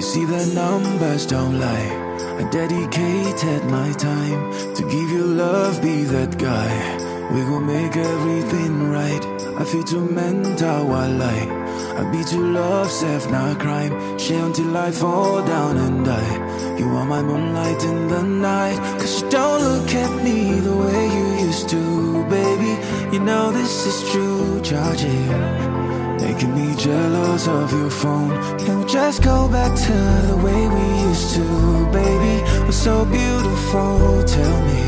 see the numbers don't lie. I dedicated my time to give you love, be that guy. We gon' make everything right. I feel too mental while I be too love, self, not crime. Share until I fall down and die. You are my moonlight in the night. Cause you don't look at me the way you used to, baby. You know this is true, charge it. Making me jealous of your phone. Can we just go back to the way we used to, baby? We're so beautiful, tell me,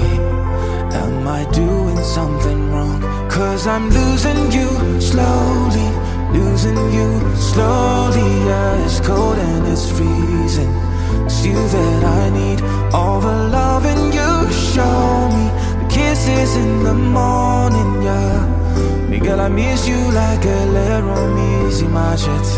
am I doing something wrong? Cause I'm losing you slowly, losing you slowly. Yeah, it's cold and it's freezing. It's you that I need, all the loving you show me, the kisses in the morning, yeah. Girl, I miss you like a little miss in my chest.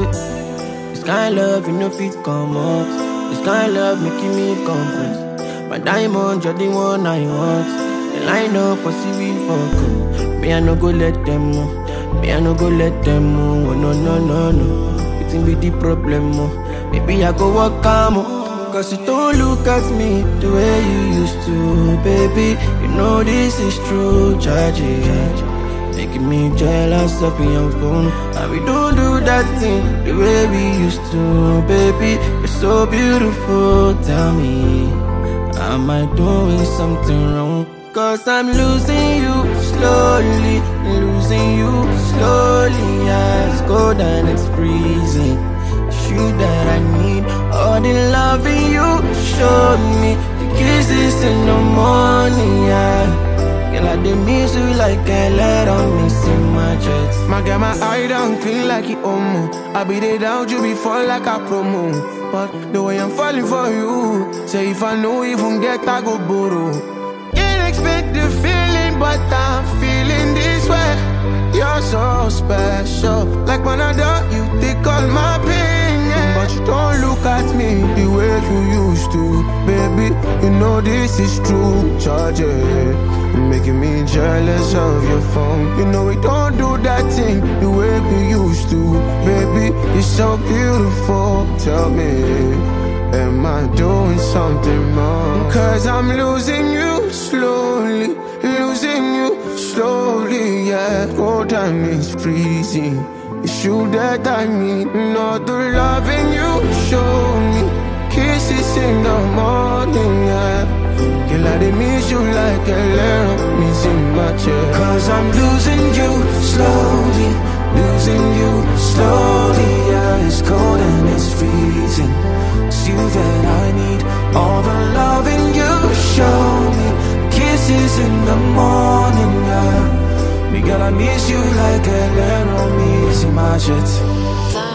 This kind of love, you know, fit come up. This kind of love making me complex. My diamond, you're the one I want. The line up, I see we fuck up. Me, I no go let them move. Me, I no go let them move. Oh, no, no, no, no. You think be the problem, oh. Maybe I go walk calm, oh. Cause you don't look at me the way you used to, baby. You know this is true, tragic. Making me jealous of your phone. And we don't do that thing the way we used to, baby. You're so beautiful, tell me, am I doing something wrong? Cause I'm losing you slowly, losing you slowly. Yeah, it's cold and it's freezing. It's you that I need, all the loving you showed me, the kisses in the morning, yeah. Girl, I did miss you like a let on me in my chest. My girl, my eye down clean like it omo. I be there down you before like a promo. But the way I'm falling for you, say if I know even get I go borrow. Can't expect the feeling, but I'm feeling this way. You're so special, like when I do you take all my pain, yeah. But you don't look at me the way you used to, baby. You know this is true, charge it. Making me jealous of your phone. You know we don't do that thing the way we used to, baby. You're so beautiful, tell me, am I doing something wrong? Cause I'm losing you slowly, losing you slowly, yeah. Cold time is freezing. It's you that I need, not the loving you show me, kisses in the morning, yeah. Girl, I did miss you like a little miss in my chest. Cause I'm losing you slowly, losing you slowly. Yeah, it's cold and it's freezing. It's you that I need, all the loving you show me, kisses in the morning, yeah. Girl, I miss you like a little miss in my chest.